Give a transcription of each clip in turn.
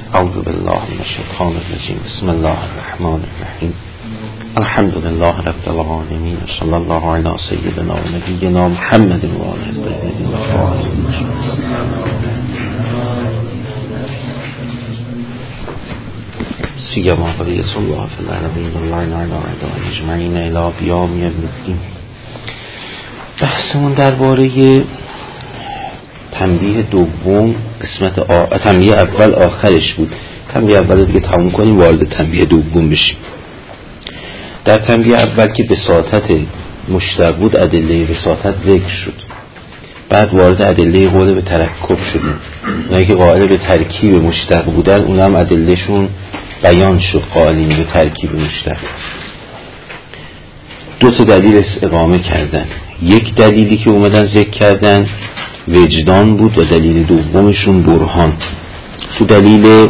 اعوذ بالله من الشیطان الرجیم. بسم الله الرحمن الرحیم. الحمد لله رب العالمین و صلی الله علی سیدنا و نبینا محمد و آله الطیبین الطاهرین. سیما بقیة الله فی العالمین الله علی اعدائهم اجمعین الی قیام یوم الدین. بحثمون درباره تنبیه دوم قسمت تنبیه اول آخرش بود. تنبیه اول دیگه تموم کنیم وارد تنبیه دوم بشیم. در تنبیه اول که بساطت مشتق بود ادله بساطت ذکر شد، بعد وارد ادله قول به ترکب شدیم. اونایی که قائل به ترکیب مشتق بودن اون هم ادلهشون بیان شد، قائلین به ترکیب مشتق. دو تا دلیل اقامه کردن. یک دلیلی که اومدن ذکر کردن وجدان بود و دلیل دومشون برهان. تو دلیل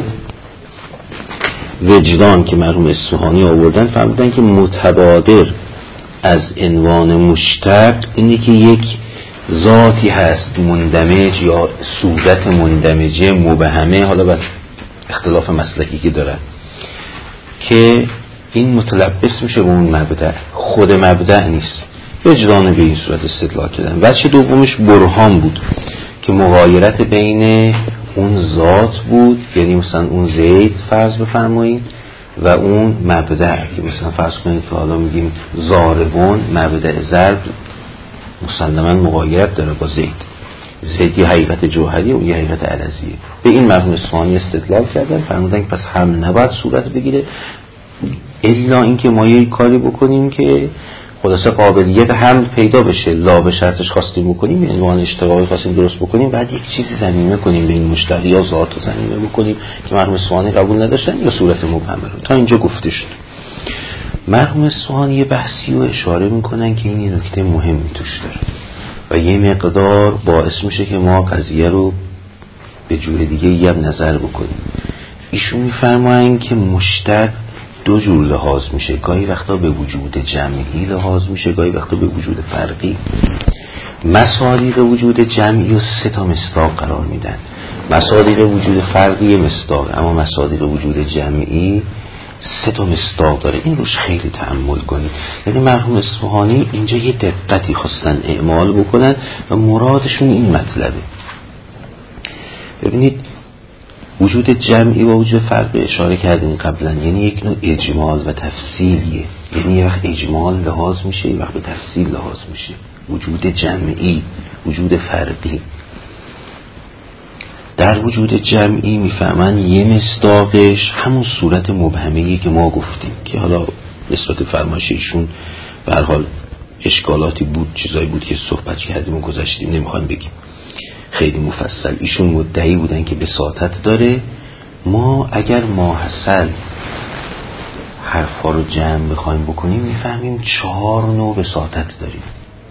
وجدان که مرحوم اصفهانی آوردن فهمیدن که متبادر از عنوان مشتق اینه که یک ذاتی هست مندمج یا صورت مندمجه مبهمه، حالا بر اختلاف مسلکی که دارن، که این متلبس میشه به اون مبدأ، خود مبدأ نیست. وجدان به این صورت استدلال کردن. وجه دومش برهان بود که مغایرت بین اون ذات بود، یعنی مثلا اون زید فرض بفرمایید و اون مبدأ که مثلا فرض کنید که حالا میگیم ضاربون، مبدأ ضرب مسلما مغایرت داره با زید. زید یه حقیقت جوهری و یه حقیقت عرضیه. به این مرحوم اصفهانی استدلال کردن، فرمودن که پس هم نباید صورت بگیره الا اینکه ما یه کاری بکنیم که خلاصه قابلیت حمل پیدا بشه، لا به شرطش خواستیم بکنیم، یعنی عنوان اشتغالی خواستیم درست بکنیم، بعد یک چیزی ضمیمه کنیم به این مشتق یا ذات رو ضمیمه بکنیم که مرحوم اصفهانی قبول نداشتن یا صورت مبهمه رو. تا اینجا گفته شد. مرحوم اصفهانی یه بحثی رو اشاره میکنن که این نکته مهمی توش داره و یه مقدار باعث میشه که ما قضیه رو به جور دیگه یه نظر بکنیم. ایشون میفرماین که مشتق دو جور لحاظ میشه، گاهی وقتا به وجود جمعی لحاظ میشه، گاهی وقتا به وجود فرقی. مصادیق وجود جمعی و سه تا مصداق قرار میدن. مصادیق وجود فرقی مصداق، اما مصادیق وجود جمعی سه تا مصداق داره. این روش خیلی تأمل کنید. یعنی مرحوم اصفهانی اینجا یه دقتی خواستن اعمال بکنن و مرادشون این مطلبه. ببینید وجود جمعی و وجود فرق اشاره کردیم قبلا، یعنی یک نوع اجمال و تفصیلیه. یعنی یه وقت اجمال لحاظ میشه، یه وقت به تفصیل لحاظ میشه. وجود جمعی، وجود فردی. در وجود جمعی میفهمن یه مصداقش همون صورت مبهمه‌ای که ما گفتیم که حالا نسبت فرمایش ایشون به هر حال اشکالاتی بود، چیزایی بود که صحبت کردیم و گذاشتیم، نمیخوایم بگیم خیلی مفصل. ایشون مدعی بودن که بساطت داره. ما اگر ماحصل حرفا رو جمع بخوایم بکنیم میفهمیم 4 نوع بساطت داریم.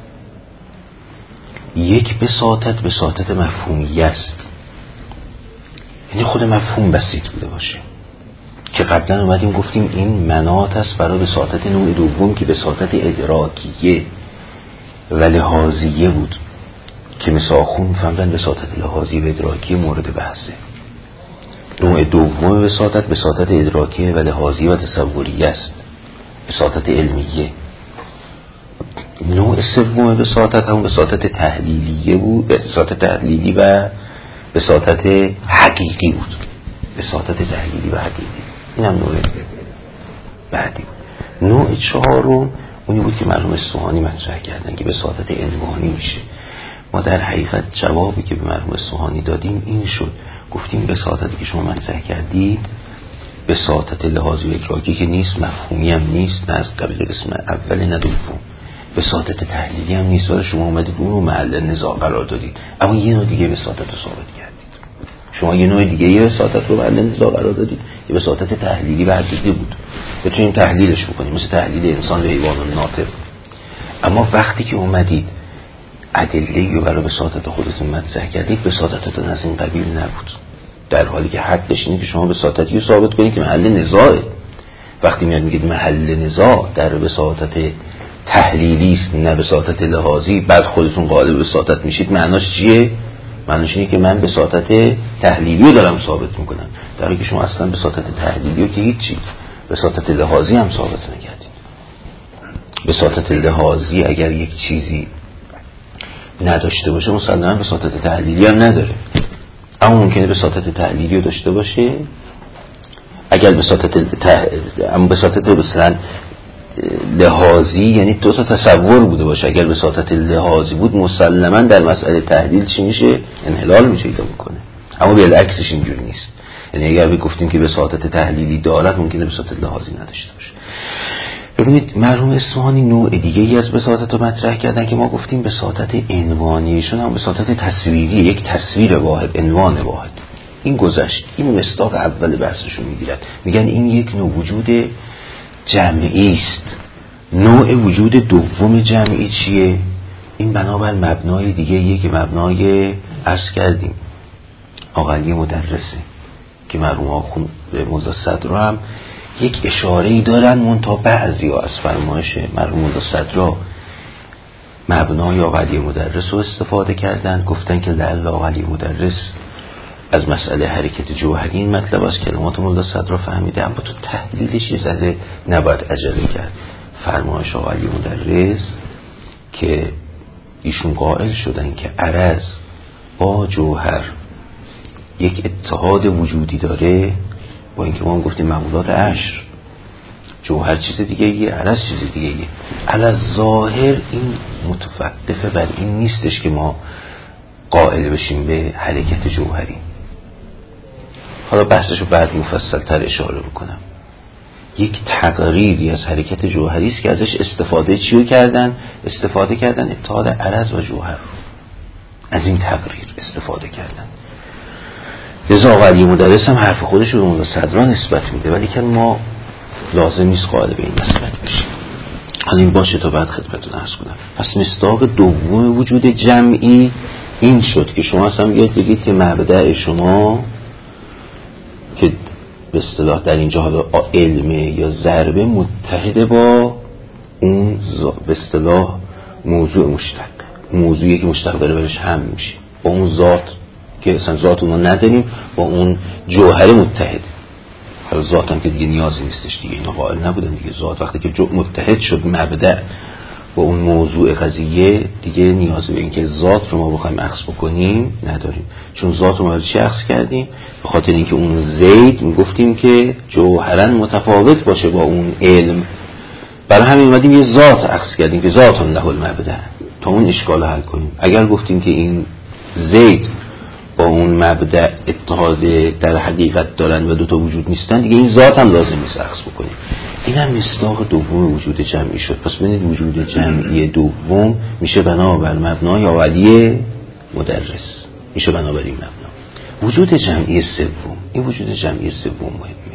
یک بساطت مفهومی است، یعنی خود مفهوم بسیط بوده باشه که قبلا اومدیم گفتیم این مناط است برای بساطت نوع دوم که بساطت ادراکیه و لحاظیه بود که مثل آخون فهمدن بساطت لحاظی و ادراکی مورد بحثه. نوع دوم بساطت ادراکی و لحاظی و تصوری است، بساطت علمیه. نوع سوم بساطت هم بساطت تحلیلیه بود، بساطت تحلیلی و بساطت حقیقی بود. بساطت تحلیلی و حقیقی این هم نوع بعدی بود. نوع چهارم اونی بود که مرحوم اصفهانی مطرح کردن که بساطت عنوانی میشه. ما در حقیقت جوابی که به مرحوم اصفهانی دادیم این شد، گفتیم بساطتی که شما مطرح کردید بساطت لحاظی و ادراکی که نیست، مفهومی هم نیست، نه از قبیل قسم اول نه دوم. بساطت تحلیلی هم نیست، ولی شما اومدید اون رو محل نزاع قرار دادید. اما یه نوع دیگه بساطت رو ثابت کردید. شما یه نوع دیگه یه بساطت رو محل نزاع قرار دادید، یه بساطت تحلیلی و حقیقی بود، بتونیم تحلیلش بکنیم، مثل تحلیل انسان و حیوان و ناطق. اما وقتی که اومدید ادله‌ای رو برای بساطت خودتون مطرح کردید، بساطتتون از این قبیل نبود، در حالی که حقش اینه که شما بساطتی رو ثابت کنید که محل نزاعه. وقتی میاد میگید محل نزاع در بساطت تحلیلی است نه بساطت لحاظی، بعد خودتون قائل به بساطت میشید، معناش چیه؟ معنیش اینه که من بساطت تحلیلی رو دارم ثابت میکنم، در حالی که شما اصلا بساطت تحلیلی رو که هیچی، بساطت لحاظی هم ثابت نکردید. بساطت لحاظی اگر یک چیزی نداشته باشه مسلماً بساطت تحلیلی هم نداره، اما ممکنه بساطت تحلیلی رو داشته باشه. اگر بساطت مثلا لحاظی یعنی دو تا تصور بوده باشه، اگر بساطت لحاظی بود مسلماً در مسئله تحلیل چی میشه؟ انحلال میشه، ایجاد میکنه. اما بالعکسش اینجوری نیست. یعنی اگر گفتیم که بساطت تحلیلی دارد ممکنه بساطت لحاظی نداشته باشه. ببینید مرحوم اصفهانی نوع دیگه ای از بساطت رو مطرح کردن که ما گفتیم بساطت عنوانیشون هم بساطت تصویری، یک تصویر واحد، عنوان واحد. این گذشت، این مصداق اول بحثشون میگیرد، میگن این یک نوع وجود جمعی است. نوع وجود دوم جمعی چیه؟ این بنابر مبنای دیگه یه که مبنای عرض کردیم آقلی مدرسه که مرحوم آخوند مولا صدرا هم یک اشاره‌ای دارن، منتها بعضی ها از فرمایش مرحوم مولا صدرا مبنای آقلی مدرس رو استفاده کردن، گفتن که لعل آقلی مدرس از مسئله حرکت جوهری این مطلب از کلمات مولا صدرا فهمیده، اما تو تحلیلش یه ذره نباید عجله کرد. فرمایش آقلی مدرس که ایشون قائل شدن که عرض با جوهر یک اتحاد وجودی داره، با اینکه ما هم گفتیم معمولات عشر، جوهر چیز دیگه ایه، عرض چیز دیگه ایه. علی ظاهر این متوقفه بر این نیستش که ما قائل بشیم به حرکت جوهری. حالا بحثشو بعد مفصل تر اشاره بکنم. یک تقریری از حرکت جوهری است که ازش استفاده چیو کردن؟ استفاده کردن اتحاد عرض و جوهر رو. از این تقریر استفاده کردن. لذا آقلی مدرس هم حرف خودش رو به مولا صدرا نسبت میده، ولی که ما لازم نیست قائل به این نسبت بشیم. حالا این باشه تا بعد خدمتتون عرض کنم. پس مصداق دوم وجود جمعی این شد که شما اصلا یاد بگید که مبدأ شما که به اصطلاح در اینجا حالا علمه یا ضربه متحد با اون به اصطلاح موضوع مشتق، موضوعی که مشتق داره برش هم میشه با اون ذات که اصلا ذات اونو نداریم، با اون جوهر متحد. حالا ذات هم که دیگه نیازی نیستش دیگه، اینا قائل نبودن دیگه. ذات وقتی که متحد شد مبدأ با اون موضوع قضیه دیگه نیازی به این که ذات رو ما بخوایم اخذ بکنیم نداریم، چون ذات رو ما چی اخذ کردیم؟ به خاطر اینکه اون زید میگفتیم که جوهرن متفاوت باشه با اون علم، برای همین اومدیم یه ذات اخذ کردیم که ذات له المبدأ تا اون اشکال حل کنیم. اگر گفتیم که این زید با اون مبدأ اتحاد در حقیقت دارن و دوتا وجود نیستن، دیگه این ذات هم لازم نیست اخذ بکنیم. این هم مصداق دوم وجود جمعی شد. پس ببینید وجود جمعی دوم میشه بنابر مبنای آقلی مدرس، میشه بنابر این مبنا. وجود جمعی سوم، این وجود جمعی سوم مهمه.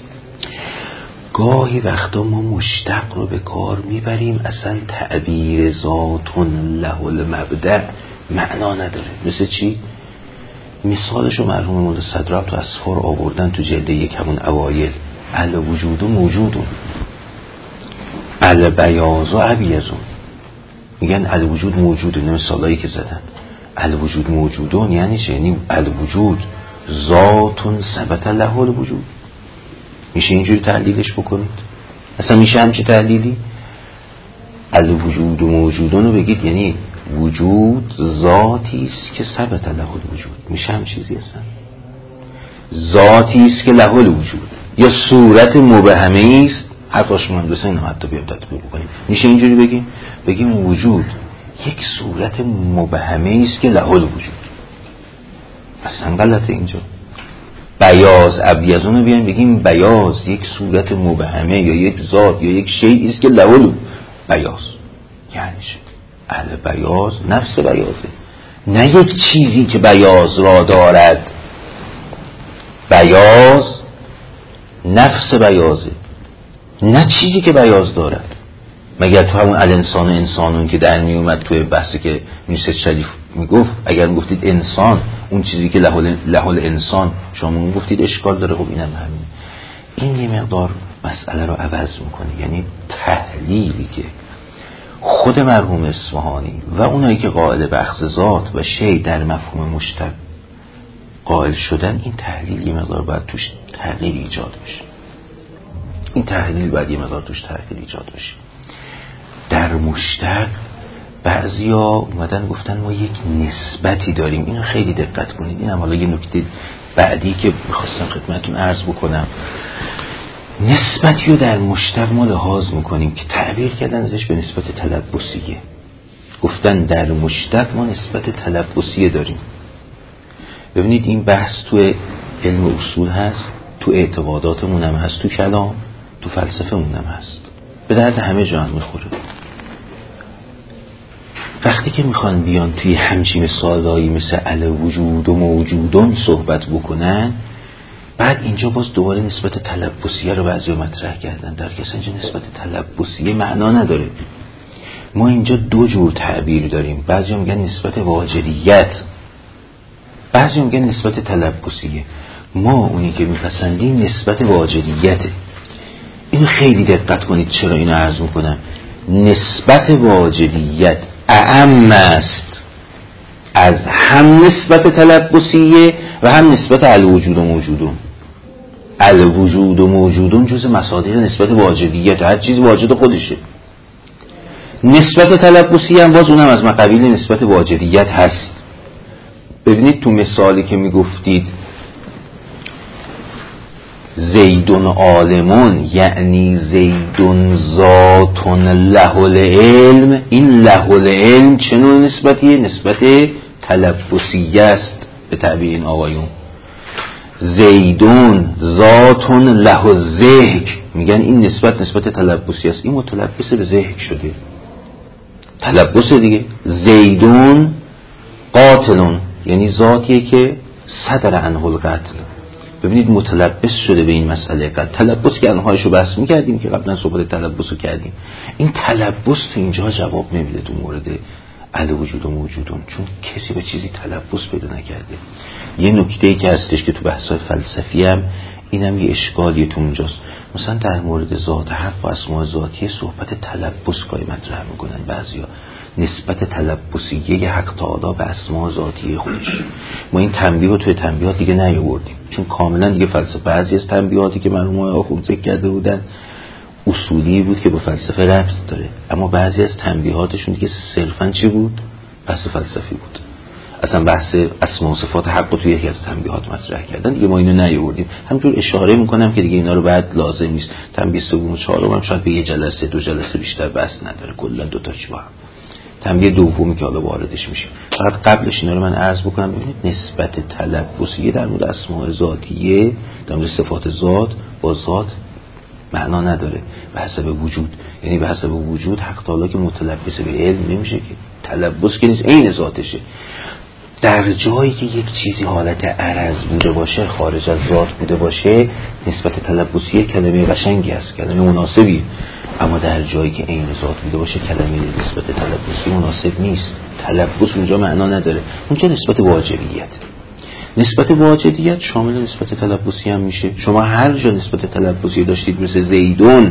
گاهی وقتا ما مشتق رو به کار میبریم، اصلا تعبیر ذاتون له المبدأ معنا نداره. مثل چی؟ مثالشو مرحوم مولا صدرا تو اسفار آوردن تو جلد یک همون اوایل. الوجود موجودون، البیاض و ابیضون. میگن الوجود موجودون، مثالایی که زدن الوجود موجودون یعنی چه؟ یعنی الوجود ذاتون ثبت له الوجود. میشه اینجوری تحلیلش بکنید؟ اصلا میشه همچی تحلیلی؟ الوجود موجودون رو بگید یعنی وجود ذاتی است که ثبت له الوجود. میشه هم چیزی اصلا؟ ذاتی است که له الوجود یا صورت مبهمه است، حرفاش مهندسه اینو حتی بیاد تطبیق بکنیم. میشه اینجوری بگیم وجود یک صورت مبهمه است که له الوجود. اصلا غلطه اینجا. بیاض ابیضون رو بیان بگیم بیاض یک صورت مبهمه یا یک ذات یا یک شیئی است که له البیاض. یعنی چه؟ البیاض نفس بیاضه، نه یک چیزی که بیاض را دارد. بیاض نفس بیاضه، نه چیزی که بیاض دارد. مگر تو همون الانسان انسانون که در می اومد توی بحثی که میشه شریف میگفت، اگر گفتید انسان اون چیزی که له الانسان شما گفتید اشکال داره. خب اینم همین. این یه مقدار مسئله رو عوض میکنه. یعنی تحلیلی که خود مرحوم اصفهانی و اونایی که قائل به اخذ ذات و شی در مفهوم مشتق قائل شدن، این تحلیل یه مقدار باید توش تغییر ایجاد بشه. این تحلیل باید یه مقدار توش تغییر ایجاد بشه. در مشتق بعضیا اومدن گفتن ما یک نسبتی داریم. اینو خیلی دقت کنید. اینم حالا یه نکته بعدی که می‌خواستم خدمتتون عرض بکنم. نسبتی رو در مشتق ما لحاظ میکنیم که تعبیر کردن ازش به نسبت تلبسیه. گفتن در مشتق ما نسبت تلبسیه داریم. ببینید این بحث تو علم اصول هست، تو اعتقاداتمون هم هست، تو کلام، تو فلسفه مون هم هست، به درد همه جا هم میخوره. وقتی که میخوان بیان توی همچین مثالایی مثل الوجود و موجودون صحبت بکنن، بعد اینجا باز دوباره نسبت تلبسیه رو بعضی مطرح کردن. در که اینجا نسبت تلبسیه معنا نداره. ما اینجا دو جور تعبیر داریم. بعضی میگن نسبت واجدیت، بعضی میگن نسبت تلبسیه. ما اونی که میپسندیم نسبت واجدیته. اینو خیلی دقت کنید. چرا اینو عرض میکنم؟ نسبت واجدیت اعم است از هم نسبت تلبسیه و هم نسبت الوجود و موجودون. الوجود و موجودون جز مصادیق نسبت واجدیت، هر چیز واجد خودشه. نسبت تلبسیه هم باز اونم از قبیل نسبت واجدیت هست. ببینید تو مثالی که میگفتید زیدون عالمون، یعنی زیدون ذاتون له العلم، این له العلم چه نوع نسبتیه؟ نسبت تلبسیه است به تعبیر این آقایون. زیدون ذاتون له الذهک، میگن این نسبت تلبسی است. این متلبس به ذهک شده، تلبس دیگه. زیدون قاتلون، یعنی ذاتیه که صدر عنه القتل. ببینید متلبس شده به این مسئله قتل. تلبس که انهایشو بحث میکردیم که قبلا صحبت تلبسو کردیم. این تلبس تو اینجا جواب نمیده تو مورد الوجود و موجودون، چون کسی به چیزی تلبس پیدا نکرده. یه نکته‌ای که هستش که تو بحث‌های فلسفی هم اینم یه اشکالیه تو اونجاست. مثلا در مورد ذات حق و اسماء ذاتی صحبت تلبس گاهی مطرح میکنن بعضیا، نسبت تلبسیه حق تعالی به اسماء ذاتی خودش. ما این تنبیه رو توی تنبیهات دیگه نیاوردیم، چون کاملا دیگه فلسفه. بعضی از تنبیهاتی که مرحوم آخوند ذکر کرده بودن اصولی بود که به فلسفه ربط داره، اما بعضی از تنبیهاتشون دیگه صرفاً چی بود؟ بحث فلسفی بود. اصلا بحث اسماء و صفات حق رو توی یکی از تنبیهات مطرح کردن، دیگه ما اینو نیاوردیم. همینجور اشاره میکنم که دیگه اینا رو بعد لازم نیست. تنبیه سوم و چهارم هم شاید به یه جلسه دو جلسه بیشتر بحث نداره، کلا دو تا چی با هم. تنبیه دومی که حالا واردش میشه، فقط قبلش اینا رو من عرض بکنم. ببینید نسبت تلبسیه در مورد اسماء ذاتیه، در مورد صفات ذات با ذات معنا نداره به حسب وجود. یعنی به حسب وجود حق تعالی که متلبس به علم نمیشه، که تلبس که نیست، عین ذاتشه. در جایی که یک چیزی حالت عرض بوده باشه، خارج از ذات بوده باشه، نسبت تلبسیه کلمه قشنگی است، کلمه مناسبی. اما در جایی که عین ذات بوده باشه کلمه نسبت تلبسی مناسب نیست. تلبس اونجا معنا نداره، اونجا نسبت واجبیت. نسبت واجدیت شامل نسبت تلبسی هم میشه. شما هر جا نسبت تلبسی داشتید مثل زیدون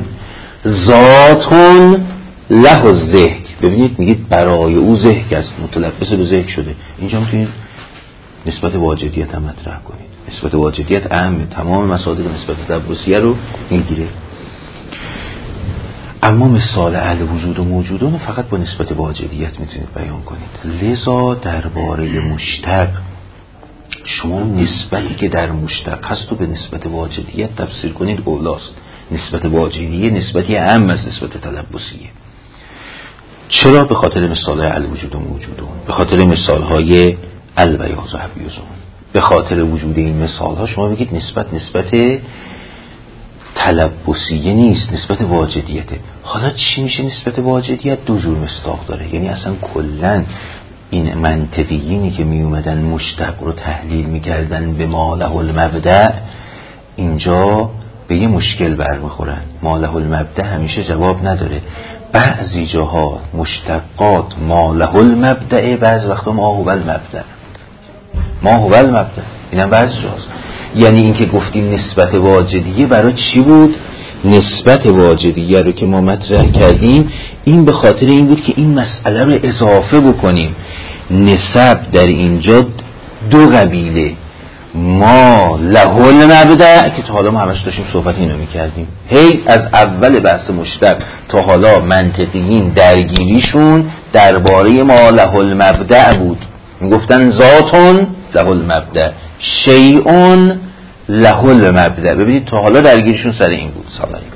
ذاتون له الذهک، ببینید میگید برای او ذهک است، متلبس به ذهک شده. اینجا میتونید نسبت واجدیت هم مطرح کنید. نسبت واجدیت اهم تمام مصادیق نسبت تلبسیه رو میگیره. اما مثال الوجود و موجودون فقط با نسبت واجدیت میتونید بیان کنید. لذا درباره مشتق شما نسبتی که در مشتق هست و به نسبت واجدیت تفسیر کنید اولاست. نسبت واجدیه نسبتی اهم از نسبت تلبسیه. چرا؟ به خاطر مثالهای الوجود و موجودون، به خاطر مثالهای البیاض و حبیوزون، به خاطر وجود این مثالها شما بگید نسبت تلبسیه نیست، نسبت واجدیته. حالا چی میشه نسبت واجدیت؟ دو جور مصداق داره. یعنی اصلا کلن این منطقیینی که می اومدن مشتق رو تحلیل میکردن به ما له المبدأ، اینجا به یه مشکل برمیخورن. ما له المبدأ همیشه جواب نداره. بعضی جاها مشتقات ما له المبدأ، بعضی وقتا ما هو المبدأ. ما هو المبدأ اینم بعضی جاست. یعنی این که گفتیم نسبت واجدیه برای چی بود؟ نسبت واجدیه رو که ما مطرح کردیم، این به خاطر این بود که این مسئله رو اضافه بکنیم. نسب در اینجا دو قبیله، ما له المبدأ که تا حالا ما همش داشتیم صحبت اینو میکردیم، هی از اول بحث مشتق تا حالا منطقیین درگیریشون درباره ما له المبدأ بود، میگفتن ذاتون له المبدأ، شیئون له المبدأ. ببینید تا حالا درگیریشون سر این بود،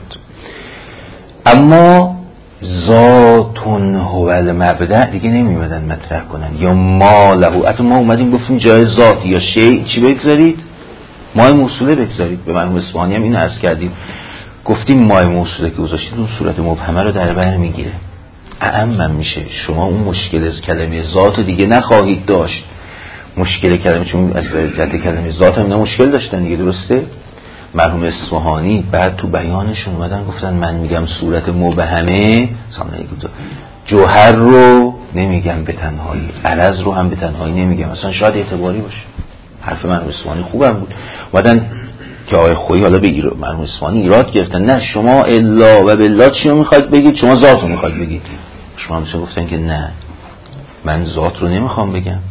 اما ذاتون هو المبدأ دیگه نمیمدن مطرح کنن، یا ما له. حتی ما اومدیم گفتیم جای ذات یا شیء چی بگذارید؟ مای موصوله بگذارید. به مرحوم اصفهانی هم این عرض کردیم، گفتیم مای موصوله که گذاشتید اون صورت مبهمه رو در بر میگیره، اعم میشه. شما اون مشکل از کلمه ذات دیگه نخواهید داشت. مشکل کلمه، چون از جهت کلمه ذات هم اینا مشکل داشتن دیگه، درسته؟ مرحوم اصفهانی بعد تو بیانشون اومدن گفتن من میگم صورت مبهمه جوهر رو نمیگم به تنهایی، عرض رو هم به تنهایی نمیگم، مثلا شاید اعتباری باشه. حرف مرحوم اصفهانی خوبم بود. اومدن که آقای خویی حالا بگیر، مرحوم اصفهانی ایراد گرفتن، نه شما الا و بالله چی رو میخواید بگید؟ شما ذات رو میخواید بگید. شما هم گفتن که نه، من ذات رو نمیخوام بگم،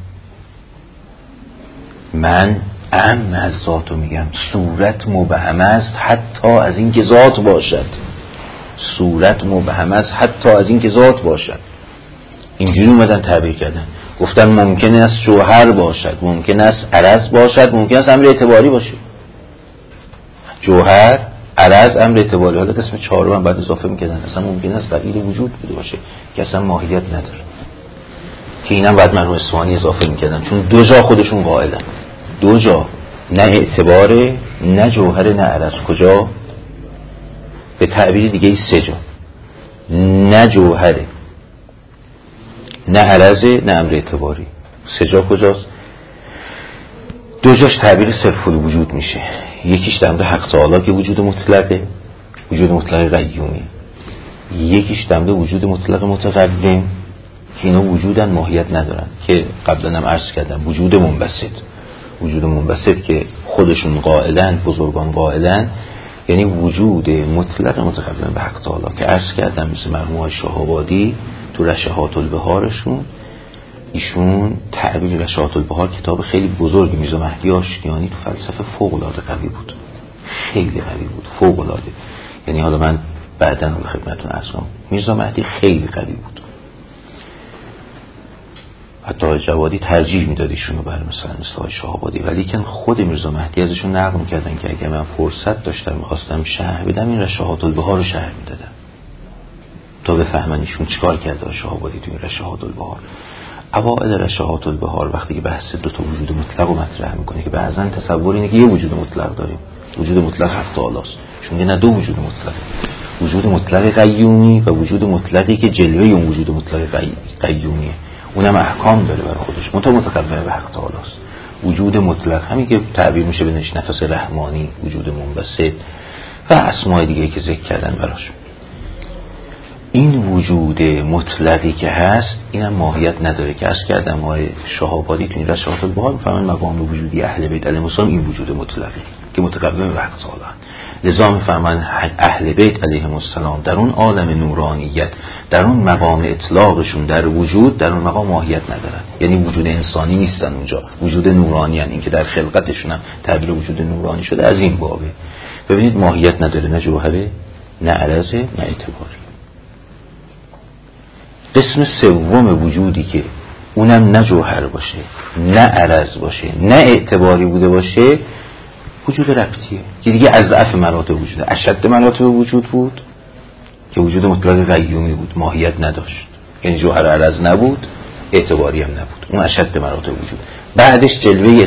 من اعم از ذات رو میگم. صورت مبهم است حتی از این که ذات باشد، صورت مبهم است حتی از این که ذات باشد. اینجوری اومدن تعبیر کردن، گفتن ممکن است جوهر باشد، ممکن است عرض باشد، ممکن است امر اعتباری باشه. جوهر، عرض، امر اعتباری. حالا قسم چهارم هم بعد اضافه میکردن اصلا ممکن است دلیل وجود بوده باشه که اصلا ماهیت نداره، که اینم بعد مرحوم اصفهانی اضافه میکردن، چون دو جا خودشون قائلن، دو جا، نه اعتباره نه جوهر نه عرض. کجا؟ به تعبیر دیگه سه جا، نه جوهره نه عرضه نه امر اعتباری. سه جا کجاست؟ دو جاش تعبیر صرف الوجود میشه، یکیش در مورد حق تعالی که وجود مطلقه، وجود مطلق قیومی، یکیش در مورد وجود مطلق متقدم که اینا وجودن ماهیت ندارن، که قبلا هم عرض کردم وجود منبسط. وجود منبسط که خودشون قائلن، بزرگان قائلن، یعنی وجود مطلق متقدم به حق تعالی، که عرض کردم مثل مرحوم شهابادی تو رشحات البهارشون، ایشون تعبیر رشحات البهار کتاب خیلی بزرگی میرزا مهدی آشتیانی تو فلسفه فوق العاده قوی بود، خیلی قوی بود، فوق العاده. یعنی حالا من بعداً به خدمتتون عرض کنم میرزا مهدی خیلی قوی بود، حتی جوادی ترجیح میداد ایشونو بر مثلا شهابادی، ولی که خود میرزا مهدی ازشون نقل میکردن که اگه من فرصت داشتم میخواستم شرح بدم این رشحات البهار رو شرح میدادم تا بفهمن ایشون چیکار کرده شهابادی تو این رشحات البهار. اوائل رشحات البهار وقتی که بحث دو تا وجود مطلق رو مطرح میکنه که بعضن تصور اینه که یه وجود مطلق داریم، وجود مطلق حق تعالی است، چون نه دو وجود مطلق، وجود مطلق قیومی و وجود مطلقی که جلوه اون وجود مطلق قیومیه، اونم احکام داره برای خودش، متقدم به حق تعالی است. وجود مطلق همین که تعبیر میشه به نفس رحمانی، وجود منبسط و اسماء دیگه که ذکر کردن براش. این وجود مطلقی که هست اینم ماهیت نداره، که عرض کردم آقای شهابادی تو این رشحات البهار میفهمن مقام وجودی اهل بیت علیهم السلام این وجود مطلقی که متقدم به حق تعالی، لذا میفهمن اهل بیت علیهم السلام در اون عالم نورانیت، در اون مقام اطلاقشون در وجود، در اون مقام ماهیت ندارن، یعنی وجود انسانی نیستن اونجا، وجود نورانی هن. این که در خلقتشون هم تعبیر وجود نورانی شده از این بابه. ببینید ماهیت نداره، نه جوهره نه عرضه نه اعتباری. قسم سوم وجودی که اونم نه جوهر باشه نه عرض باشه نه اعتباری بوده باشه، وجود ربطیه که دیگه اضعف مراتب وجود، اشد مراتب وجود بود که وجود مطلق قیومی بود، ماهیت نداشت، یعنی جوهر عرض نبود، اعتباری هم نبود، اون اشد مراتب وجود. بعدش جلوه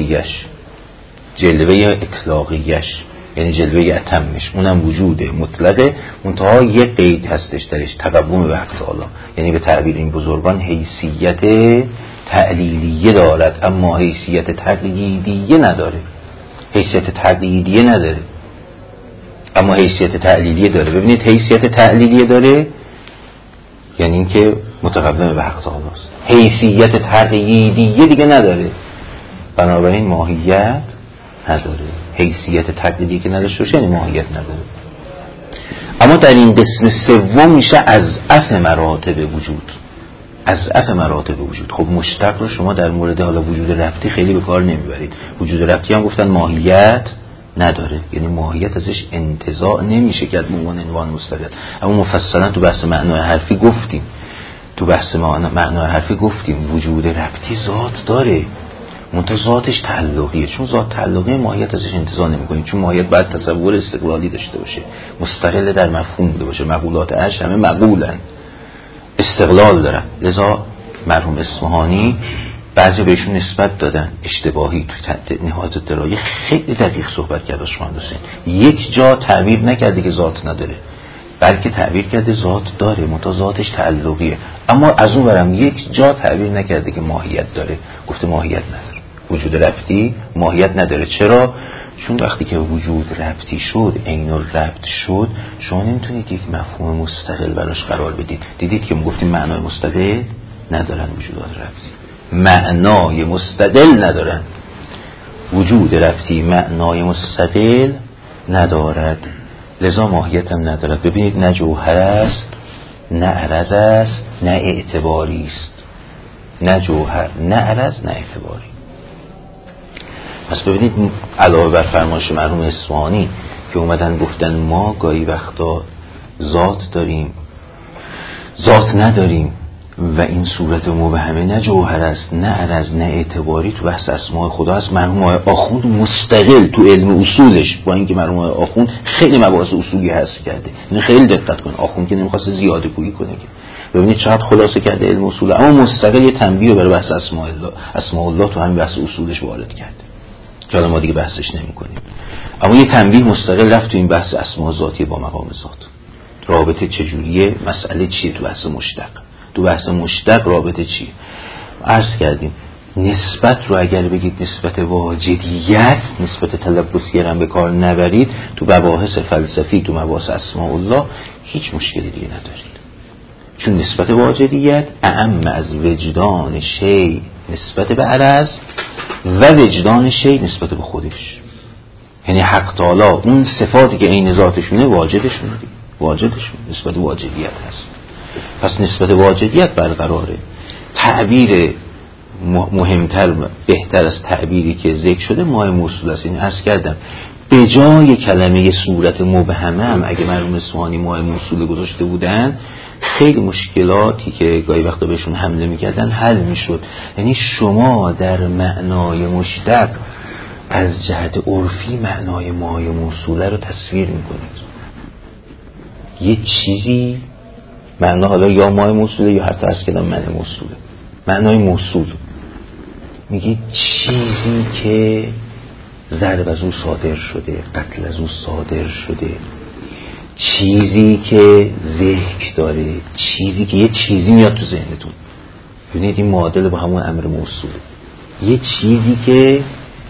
اطلاقیش یعنی جلوه اتمش، اونم وجود مطلقه، منتها یه قید هستش درش، تقوم به حق تعالی، یعنی به تعبیر این بزرگان حیثیت تعلیلیه دارد اما حیثیت تقییدیه نداره. حیثیت تقییدیه نداره اما حیثیت تعلیلیه داره. ببینید حیثیت تعلیلیه داره یعنی این که متقدم به حق تعالی است، حیثیت تقییدیه دیگه نداره، بنابراین ماهیت نداره. حیثیت تقلیدی که نداشته باشه یعنی ماهیت نداره. اما در این قسم سوم میشه اضعف مراتب وجود، اضعف مراتب وجود. خب مشتق رو شما در مورد حالا وجود ربطی خیلی به کار نمیبرید. وجود ربطی هم گفتن ماهیت نداره، یعنی ماهیت ازش انتزاع نمیشه که به عنوان عنوان مستقل. اما مفصلا تو بحث معنای حرفی گفتیم، وجود ربطی ذات داره، منتها ذاتش تعلقیه. چون ذات تعلقی، ماهیت ازش انتزاع نمی‌کنید، چون ماهیت باید تصور استقلالی داشته باشه، مستقل در مفهوم بوده باشه. مقولات اش همه مقولن، استقلال دارن. لذا مرحوم اصفهانی بعضی بهشون نسبت دادن اشتباهی. تو نهایت الدرايه خیلی دقیق صحبت کرده شما حسین. یک جا تعبیر نکرده که ذات نداره، بلکه تعبیر کرده ذات داره، منتها ذاتش تعلقیه. اما از اون برم یک جا تعبیر نکرده که ماهیت داره، گفته ماهیت نداره. وجود ربطی ماهیت نداره. چرا؟ چون وقتی که وجود ربطی شد، عین الربط شد، شما نمیتونید یک مفهوم مستقل براش قرار بدید. دیدید که گفتیم معنای مستقل ندارن وجودات ربطی، معنای مستقل ندارن. وجود ربطی معنای مستقل ندارد، لذا ماهیت هم ندارد. ببینید، نه جوهر است، نه عرض است، نه اعتباری است. نه جوهر، نه عرض، نه اعتباری. پس ببینید، علاوه بر فرمایش مرحوم اصفهانی که اومدن گفتن ما گاهی وقتا ذات داریم، ذات نداریم و این صورت مبهمه نه جوهر است، نه عرض، نه اعتباری، تو بحث اسماء خدا است. مرحوم آخوند مستقل تو علم اصولش، با اینکه مرحوم آخوند خیلی مباحث اصولی حذف کرده، این خیلی دقت کن. آخوند که نمیخواسته زیاده گویی کنه، که ببینید چقدر خلاصه کرده علم اصول، اما مستقل یه تنبیه برای بحث اسماء الله تو همین بحث اصولش وارد کرده که حالا ما دیگه بحثش نمی‌کنیم. اما یه تنبیه مستقل رفت تو این بحث اسماء ذاتی با مقام ذات. رابطه چجوریه؟ مسئله چیه تو بحث مشتق؟ تو بحث مشتق رابطه چیه؟ عرض کردیم نسبت رو اگر بگید نسبت واجدیت، نسبت تلبسی رو به کار نبرید، تو مباحث فلسفی، تو مباحث اسماء الله هیچ مشکلی دیگه ندارید. چون نسبت واجدیت اعم از وجدان شی نسبت به عرض و وجدان شی نسبت به خودش. یعنی حق تعالی اون صفاتی که عین ذاتشونه واجدشونه، نسبت واجدیت هست. پس نسبت واجدیت برقراره. تعبیر مهمتر بهتر از تعبیری که ذکر شده مای موصول است. این عرض کردم به جای کلمه صورت مبهمه هم اگه مرحوم اصفهانی مای موصول گذاشته بودن، خیلی مشکلاتی که گاهی وقتا بهشون حمله میکردن حل میشد. یعنی شما در معنای مشتق از جهت عرفی معنای مای موصوله رو تصویر میکنید. یه چیزی معنا، حالا یا مای موصوله یا حتی از کلام معنی موصوله، معنای موصول میگه چیزی که ضرب از او صادر شده، قتل از او صادر شده، چیزی که ذکر داره، چیزی که یه چیزی میاد تو ذهنتون. ببینید این معادل با همون امر موصوله. یه چیزی که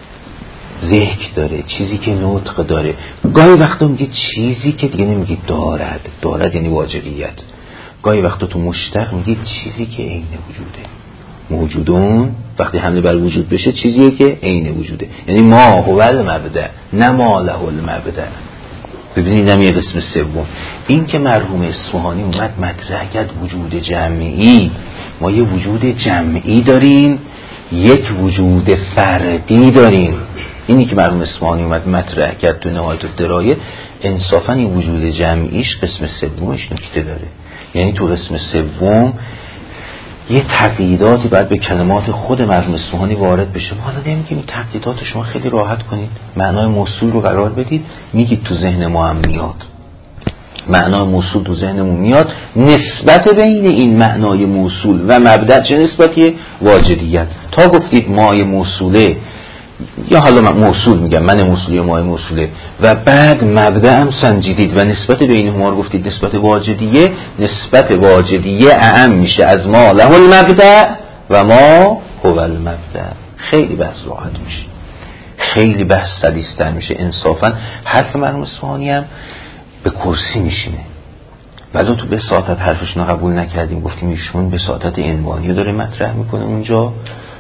ذکر داره، چیزی که نطق داره. گاهی وقتا میگه چیزی که دیگه نمیگه دارد یعنی واجبیت. گاهی وقتا تو مشتق میگه چیزی که عین وجوده. موجودون وقتی حمله بر وجود بشه چیزیه که عین وجوده، یعنی ما هو المبدأ نه ما له المبدأ. ببینید هم یه قسم سوم، این که مرحوم اصفهانی اومد مطرح کرد وجود جمعی. ما یه وجود جمعی داریم، یک وجود فردی داریم. اینی که مرحوم اصفهانی اومد مطرح کرد تو نهایت الدرايه، انصافا این وجود جمعیش قسم سومش نکته داره. یعنی تو قسم سوم یه تقییداتی باید به کلمات خود مرحوم اصفهانی وارد بشه. ما حالا نمیگیم این تقییدات شما خیلی راحت کنید، معنای موصول رو قرار بدید، میگید تو ذهن ما هم میاد، معنای موصول تو ذهنمون میاد. نسبت بین این معنای موصول و مبدأ چه نسبتیه؟ واجدیت. تا گفتید مای موصوله یا حالا موصول میگم، من موصولی یا مای موصوله، و بعد مبدأ هم سنجیدید و نسبت بین هما رو گفتید نسبت واجدیه. نسبت واجدیه اعم میشه از ما له المبدأ و ما هو المبدأ. خیلی بحث راحت میشه، خیلی بحث سلیس‌تر میشه. انصافا حرف مرحوم اصفهانی هم به کرسی میشینه. ولی تو بساطت حرفشون قبول نکردیم، گفتیم ایشون بساطت عنوانی داره مطرح میکنه اونجا،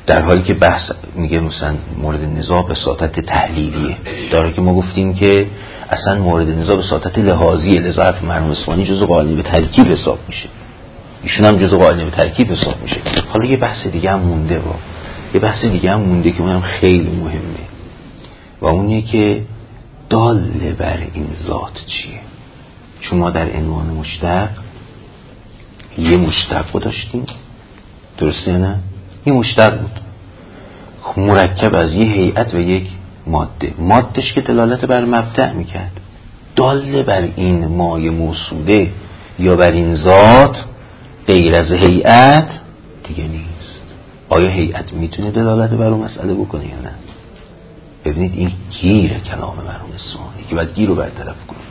در حالی که بحث میگه مثلا مورد نزاع به ساطت تحلیلیه، داره که ما گفتیم که اصلا مورد نزاع به ساطت لحاظیه، لذا حرف مرحوم اصفهانی جزء قائلین به ترکیب حساب میشه، ایشون هم جزء قائلین به ترکیب حساب میشه. حالا یه بحث دیگه هم مونده، یه بحث دیگه هم مونده که اونم خیلی مهمه و اونه که دال بر این ذات چیه. چون ما در عنوان مشتق یه مشتق رو داشتیم، درسته نه؟ این مشتق بود مرکب از یه هیئت و یک ماده، مادهش که دلالت بر مبدأ میکرد، دال بر این مایه موصوله یا بر این ذات غیر از هیئت دیگه نیست. آیا هیئت میتونه دلالت بر اون مسئله بکنه یا نه؟ ببینید این گیر کلام مرحوم اصفهانی که باید گیر رو برطرف کنه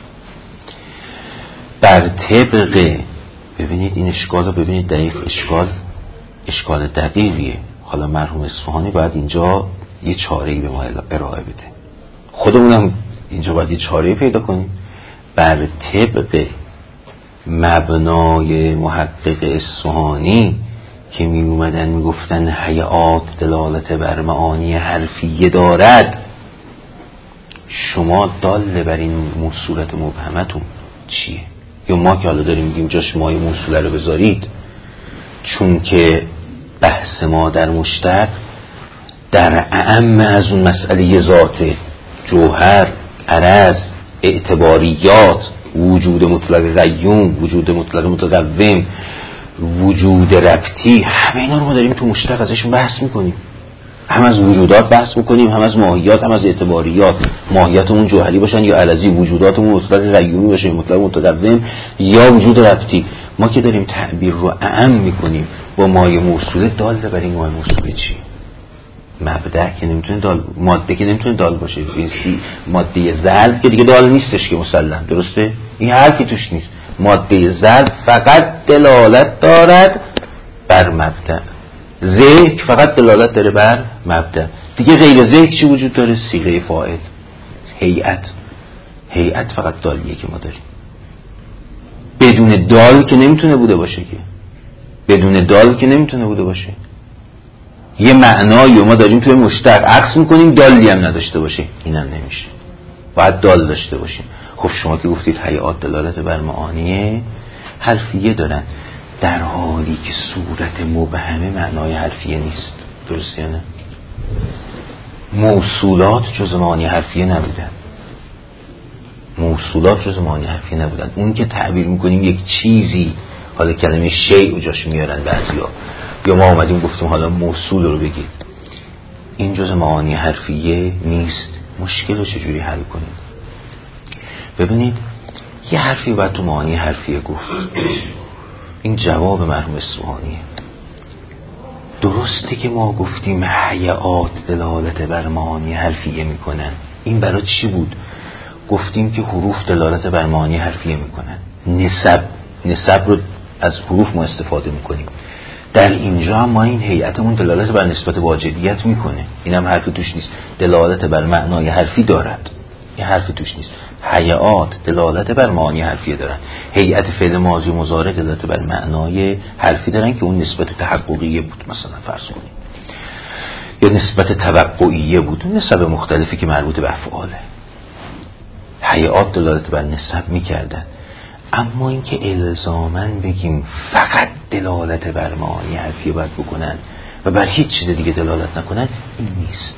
بر طبق. ببینید این اشکال رو ببینید، دقیق اشکال دقیقیه. حالا مرحوم اصفهانی باید اینجا یه چاره‌ای به ما ارائه بده، خودمونم اینجا باید یه چاره‌ای پیدا کنیم. بر طبق مبنای محقق اصفهانی که می اومدن می گفتن هیئات دلالت بر معانی حرفیه دارد، شما دال بر این موصولت مبهمتون چیه؟ یا ما که حالا داریم میگیم جاش مایه موصوله رو بذارید، چون که بحث ما در مشتق در اعم از اون مسئله ذات، جوهر، عرض، اعتباریات، وجود مطلق قیوم، وجود مطلق متقوم، وجود ربطی، همه اینا رو ما داریم تو مشتق ازشون بحث میکنیم. هم از وجودات بحث میکنیم، هم از ماهیات، هم از اعتباریات. ماهیاتمون جوهری باشن یا عرضی، وجوداتمون مطلق قیومی باشه، مطلق متقوم یا وجود ربطی. ما که داریم تعبیر رو اعم میکنیم با مایه موصوله، دال بر این مایه موصوله چی؟ مبدأ که نمیتونه دال، ماده که نمیتونه دال باشه. ماده ضرب که دیگه دال نیستش که مسلم، درسته؟ این حرفی توش نیست. ماده ضرب فقط دلالت دارد بر مبدأ، ذهن فقط دلالت داره بر مبدأ. دیگه غیر ذهن چی وجود داره؟ صیغه فاعل، هیئت فقط دالیه که ما داریم. بدون دال که نمیتونه بوده باشه، که بدون دال که نمیتونه بوده باشه. یه معنایی ما داریم توی مشتق عکس میکنیم، دالی هم نداشته باشه، اینم نمیشه، باید دال داشته باشیم. خب شما که گفتید هیئات دلالت بر معانی حرفیه دارن، در حالی که صورت مبهمه معنای حرفیه نیست، درسته یا نه؟ موصولات جز معانی حرفیه نبودن، موصولات جز معانی حرفیه نبودن. اون که تعبیر میکنیم یک چیزی، حالا کلمه شیء جاش میارن بعضیا، یا ما اومدیم گفتیم حالا موصول رو بگید، این جز معانی حرفیه نیست. مشکل رو چجوری حل کنید؟ ببینید یه حرفی باید تو معانی حرفیه گفت، این جواب مرحوم اصفهانیه. درسته که ما گفتیم هیئات دلالت بر معانی حرفیه میکنن، این برای چی بود؟ گفتیم که حروف دلالت بر معانی حرفیه میکنن، نسب رو از حروف ما استفاده میکنیم. در اینجا هم ما این هیئتمون دلالت بر نسبت واجدیت میکنه، این هم حرفی توش نیست. دلالت بر معنای حرفی دارد، این حرفی توش نیست. هیئات دلالت بر معانی حرفی دارن، هیئت فعل ماضی و مضارع دلالت بر معنای حرفی دارن که اون نسبت تحققیه بود، مثلا فرض کنیم، یا نسبت توقعیه بود، نسب مختلفی که مربوط به افعاله. هیئات دلالت بر نسب میکردن، اما اینکه الزاماً بگیم فقط دلالت بر معانی حرفی باید بکنن و بر هیچ چیز دیگه دلالت نکنن، این نیست.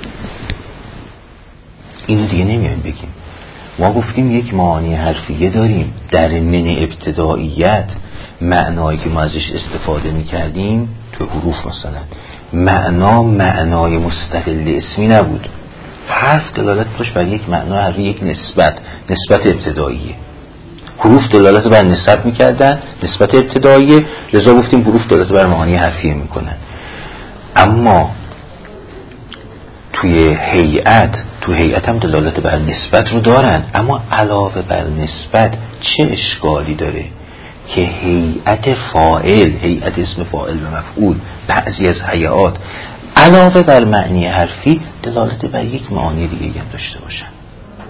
اینو دیگه نمیایم بگیم. ما گفتیم یک معانی حرفیه داریم، در من ابتداییت معنایی که ما ازش استفاده میکردیم تو حروف مثلا معنای مستقل اسمی نبود، حرف دلالت داشت بر یک معنا حرفی، یک نسبت ابتداییه. حروف دلالت بر نسب میکردن، نسبت ابتداییه، لذا گفتیم حروف دلالت بر معانی حرفیه میکنن. اما توی هیئت هم دلالت بر نسبت رو دارن، اما علاوه بر نسبت چه اشکالی داره که هیئت فاعل، هیئت اسم فاعل و مفعول، بعضی از هیئات علاوه بر معنی حرفی دلالت بر یک معانی دیگه هم داشته باشن.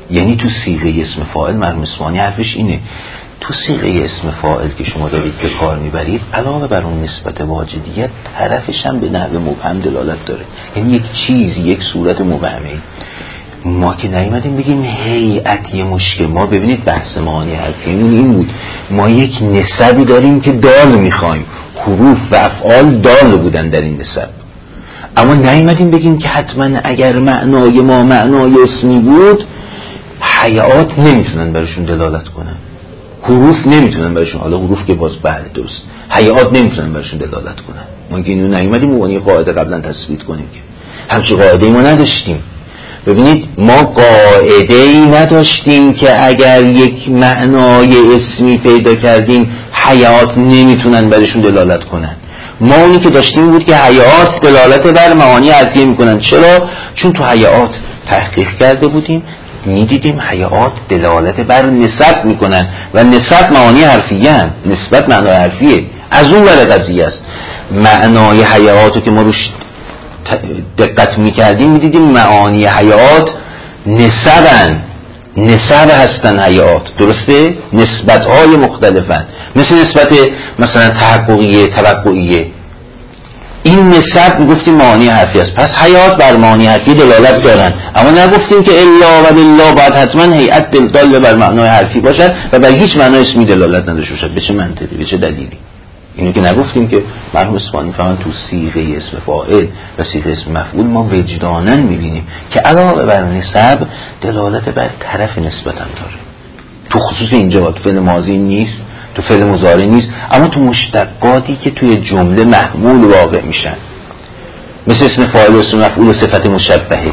یعنی تو صیغه اسم فاعل مرحوم اصفهانی حرفش اینه، تو صیغه اسم فاعل که شما دارید به کار میبرید علاوه بر اون نسبت واجدیت طرفش هم به نحو مبهم دلالت داره، یعنی یک چیزی، یک صورت مبهمه. ما که نیومدیم بگیم هیئت یه مشکل، ما ببینید بحث معانی حرفیمون این بود، ما یک نسبی داریم که دال میخوایم، حروف و افعال دال بودن در این نسب، اما نیومدیم بگیم که حتما اگر معنای ما معنای اسمی بود هیئات نمیتونن برشون دلالت کنن، حروف نمیتونن برشون، حالا حروف که باز بله درست، هیئات نمیتونن برشون دلالت کنن. ما که اینو نیومدیم مبانی قاعده قبلا تثبیت کنیم که همچین قاعده‌ای ما نداشتیم. ببینید ما قاعده‌ای نداشتیم که اگر یک معنای اسمی پیدا کردیم هیئات نمیتونن برشون دلالت کنن. ما اونی که داشتیم بود که هیئات دلالت بر معانی حرفیه میکنن. چرا؟ چون تو هیئات تحقیق کرده بودیم، میدیدیم هیئات دلالت بر نسب میکنن و نسب معانی حرفیه هم، نسبت معنای حرفیه. از اون ور قضیه است معنای هیئاتو که ما روش دقت میکردیم میدیدیم معانی حیات نسبن، نسب هستن حیات، درسته؟ نسبت های مختلفن، مثل نسبت مثلا تحققیه، توقعیه، این نسب میگفتیم معانی حرفی است. پس حیات بر معانی حرفی دلالت دارن، اما نگفتیم که الا و بالله باید حتما هیئت دل بر معنای حرفی باشد و بر هیچ معنای اسمی دلالت نداشته باشد. به چه منطقی، به چه دلیلی؟ اینو که نگفتیم که مرحوم اصفهانی فهمن تو صیغه اسم فاعل و صیغه اسم مفعول ما وجداناً میبینیم که علاوه بر نسب دلالت بر طرف نسبت هم داره. تو خصوص اینجا تو فعل ماضی نیست، تو فعل مضارع نیست، اما تو مشتقاتی که توی جمله محمول واقع میشن، مثل اسم فاعل و اسم مفعول و صفت مشبهه،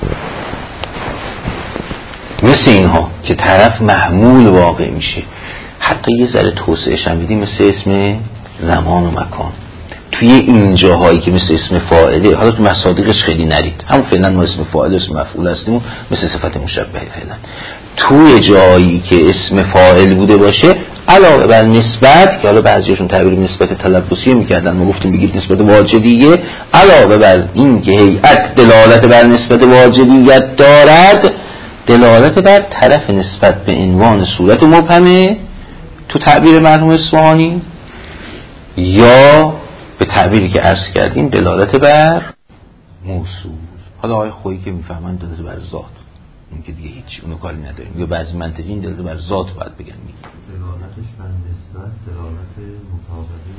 مثل اینها که طرف محمول واقع میشه. حتی یه ذره توسعه‌اش هم بدیم مثل اسم زمان و مکان. توی این جاهایی که مثل اسم فاعله، حالا تو مصادیقش خیلی نرید، همون فعلا ما اسم فاعل اسم مفعول هستیم و مثل صفت مشبهه فعلا. توی جایی که اسم فاعل بوده باشه علاوه بر نسبت که حالا بعضیشون تعبیر نسبت تلبسی میکردن، ما گفتیم بگید نسبت واجدیه، علاوه بر این که هیئت دلالت بر نسبت واجدیت دارد، دلالت بر طرف نسبت به عنوان صورت مبهمه تو تعبیر مرحوم اصفهانی، یا به تعبیری که عرض کردیم دلالت بر موصول. حالا آقای خویی که میفهمن دلالت بر ذات، این که دیگه هیچ اونو کاری نداریم، یا بعضی منطقیین دلالت بر ذات باید بگن. دلالتش بر نسبت دلالت مطابقی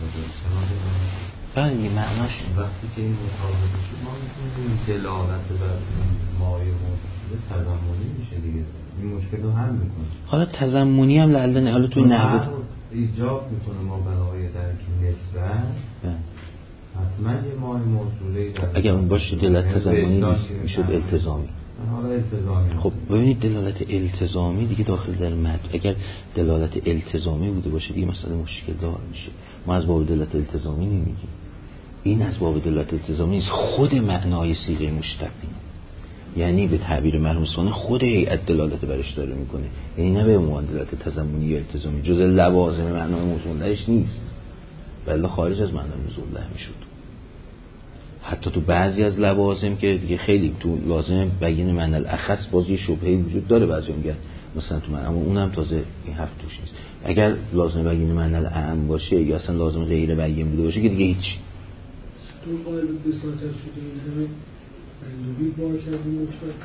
بله یه معناش وقتی که این مطابقی شد ما میتونیم دلالت بر مایه موجود تضمنی میشه دیگه، این مشکل رو حل میکنه. حالا تضمنی هم لعله حالا توی نحوه ایجاب میکنه ما برای درک نسبت حتما یه مایه موصوله اگر اون باشه دلالت تضمنی نیست، میشد التزامی. حالا التزامی. خب ببینید دلالت التزامی دیگه داخل در متن، اگر دلالت التزامی بوده باشه دیگه مسئله مشکل دار میشه. ما از باب دلالت التزامی نمیگیم، این از باب دلالت التزامی نیست، خود معنای صیغه مشتقی، یعنی به تعبیر مرحوم اصفهانی خود هیئت دلالت برش داره میکنه، یعنی نه به عنوان دلالت تضمنی یا التزامی، جز لوازم معنای موصول لهش نیست، بله خارج از معنای موصول له میشد. حتی تو بعضی از لوازم که دیگه خیلی تو لازم بیان معنی الاخص باز یه شبهه‌ای وجود داره، بعضی میگن مثلا تو معنی، اما اونم تازه این حرف توش نیست. اگر لازم بیان معنی الاعم باشه یا اصلا لازم غیر بیان بوده باشه که دیگه هیچ تو قائل به بساطت شده این همه انجوری باشد این مشتق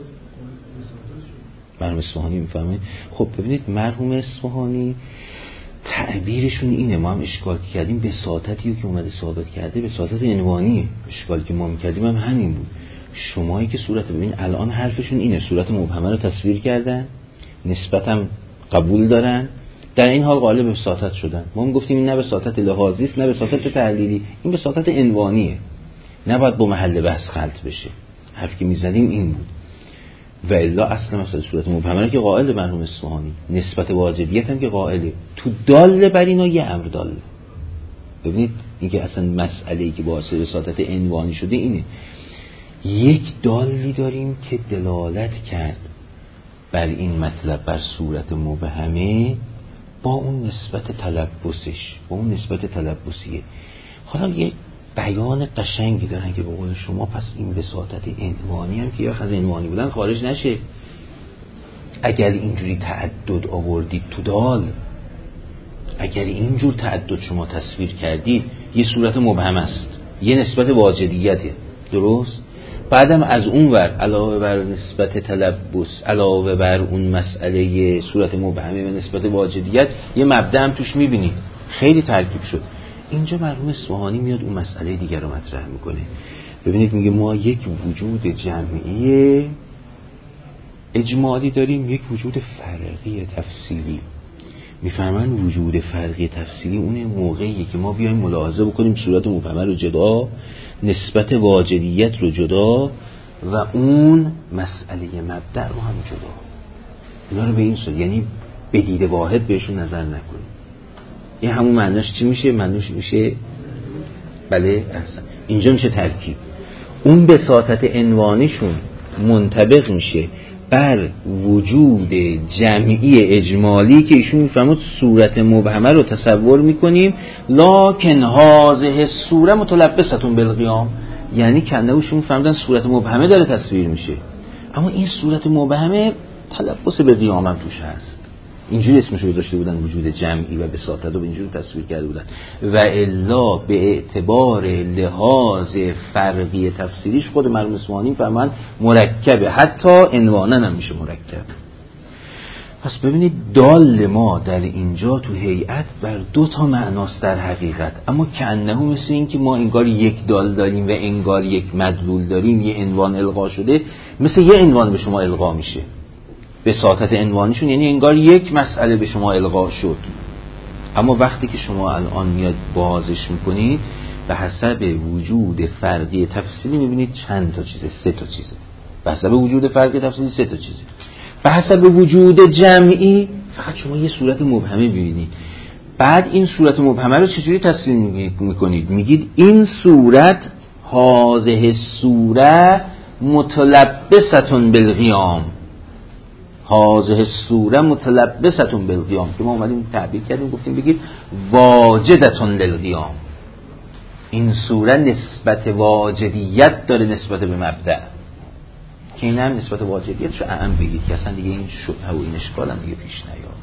مرحوم اصفهانی میفهمید. خب ببینید مرحوم اصفهانی تعبیرشون اینه، ما هم اشکال کردیم بساطتی که اومده ثابت کرده بساطت عنوانی، اشکالی که ما میکردیم هم همین بود. شمایی که صورت ببینید الان حرفشون اینه، صورت مبهمه رو تصویر کردن، نسبت هم قبول دارن، در این حال قائل به بساطت شدن. ما هم گفتیم این نه بساطت لحاظی است نه بساطت تحلیلی، این بساطت عنوانیه، نباید با محل بحث خلط بشه. حرفی که میزدیم این بود. و الا اصلا مثلا صورت مبهمه که قائل مرحوم اصفهانی، نسبت واجدیت هم که قائله، تو دال بر اینا یه امر داله. ببینید اینکه اصلا مسئله‌ای که باعث بساطت عنوانی شده اینه، یک دالی داریم که دلالت کرد بر این مطلب بر صورت مبهمه با اون نسبت تلبسش، با اون نسبت تلبسیه. حالا یه بیان قشنگی دارن که به قول شما پس این بساطت عنوانی هم که یا از عنوانی بودن خارج نشه، اگر اینجوری تعدد آوردید تو دال، اگر اینجور تعدد شما تصویر کردید، یه صورت مبهم است، یه نسبت واجدیته، درست؟ بعدم از اون ور علاوه بر نسبت تلبس، علاوه بر اون مسئله صورت مبهمه و نسبت واجدیت، یه مبدأ هم توش میبینید. خیلی ترکیب شد. اینجا مرحوم اصفهانی میاد اون مسئله دیگر رو مطرح میکنه. ببینید میگه ما یک وجود جمعی اجمالی داریم، یک وجود فرقی تفصیلی. میفهمن وجود فرقی تفصیلی اونه موقعی که ما بیایم ملاحظه بکنیم صورت مبهمه رو جدا، نسبت واجدیت رو جدا و اون مسئله مبدأ رو هم جدا. اینا رو به این صورت، یعنی به دید واحد بهشون نظر نکنیم. این همون معناش چی میشه؟ معناش میشه بله احسن. اینجا میشه ترکیب. اون بساطت عنوانیشون منطبق میشه بر وجود جمعی اجمالی که ایشون میفهمد صورت مبهمه رو تصور میکنیم، لکن هذه الصوره متلبستون بالقیام، یعنی کنه‌شون فهمیدن صورت مبهمه داره تصویر میشه، اما این صورت مبهمه تلبس به قیام هم توش هست. اینجوری اسمش رو داشته بودن وجود جمعی و بساطت رو اینجوری تصویر کرده بودن. و الا به اعتبار لحاظ فرقی تفسیریش خود مرحوم اصفهانی فهمن مرکبه، حتی عنوانا هم میشه مرکب. پس ببینید دال ما در اینجا تو هیئت بر دو تا معناست در حقیقت، اما کانه مثل این که ما انگار یک دال داریم و انگار یک مدلول داریم، یه عنوان القا شده، مثل یه عنوان به شما القا میشه. بساطت عنوانیشون یعنی انگار یک مسئله به شما القا شد، اما وقتی که شما الان میاد بازش میکنید به حسب وجود فرقی تفصیلی میبینید چند تا چیزه، 3 تا چیزه. به حسب وجود فرقی تفصیلی 3 تا چیزه. به حسب وجود جمعی فقط شما یه صورت مبهمه ببینید. بعد این صورت مبهمه رو چجوری تصویر میکنید؟ میگید این صورت، هذه الصوره متلبستون بالقیام، هذه الصوره متلبستون بالقیام، که ما اومدیم تعبیر کردیم گفتیم بگید واجدتون للقیام. این صوره نسبت واجدیت داره نسبت به مبدأ، که این هم نسبت واجدیت رو اعم بگید که اصلا دیگه این شبهه و این اشکال هم دیگه پیش نیاد.